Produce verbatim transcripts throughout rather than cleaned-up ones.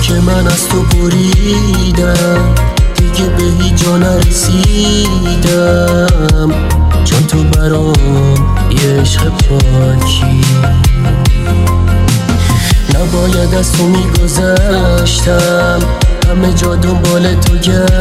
که من از تو بریدم، دیگه به هیچ جا نرسیدم، چون تو برام یه عشق پاکی. نباید از تو میگذشتم، همه جا دنبال تو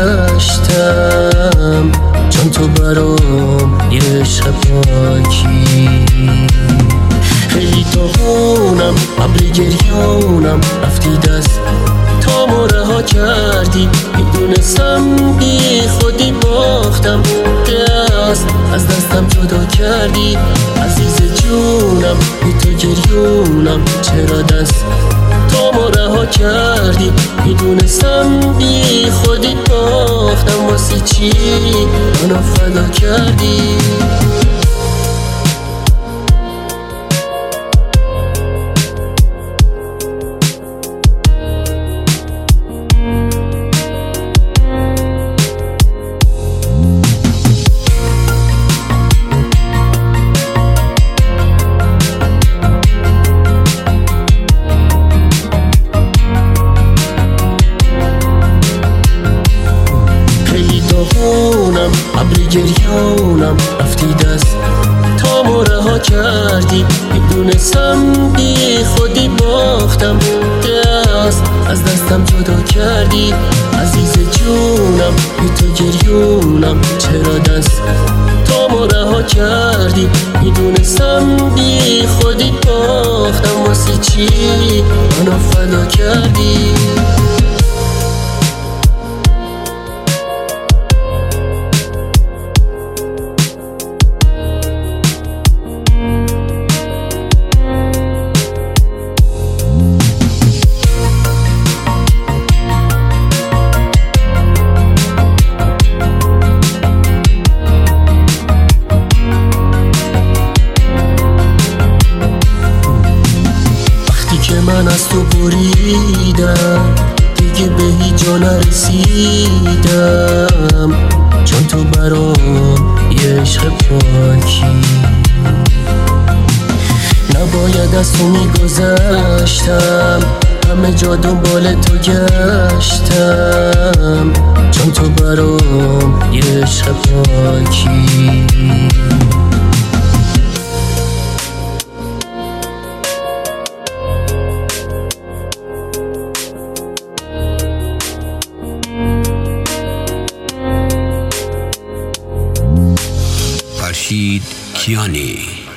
گشتم، چون تو برام یه عشق پاکی. خیلی داغونم، ابر گریانم، رفتی دست تامو رها کردی. میدونستم بی خودی باختم، دست از دستم جدا کردی. عزیز جونم بی تو گریونم، چرا دست تامو رها کردی. میدونستم بی خودی باختم، واسه چی منو فدا کردی. داغونم، ابر گریانم، رفتی دست تامو رها کردی. میدونستم بی خودی باختم، دست از دستم جدا کردی. عزیز جونم بی تو گریونم، چرا دست تامو رها کردی. میدونستم بی خودی باختم، واسه چی منو فدا کردی. من از تو بریدم، دیگه به هیچ جا نرسیدم، چون تو برام یه عشق پاکی. نباید از تو میگذشتم، همه جا دنبال تو گشتم، چون تو برام یه عشق پاکی. فرشید کیانی.